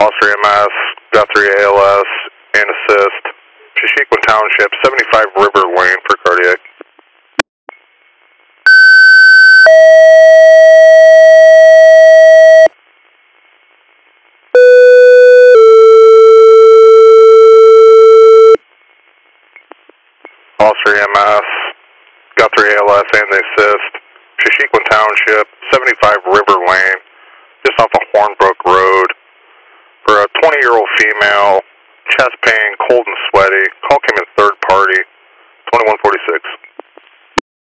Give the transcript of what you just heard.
Officer EMS, Guthrie ALS, and assist. Shashequin Township, 75 River Lane for cardiac. Officer EMS, Guthrie ALS, and the assist. Shashequin Township, 75 River Lane, just off of Hornbrook Road. For a 20-year-old female, chest pain, cold and sweaty. Call came in third party, 2146.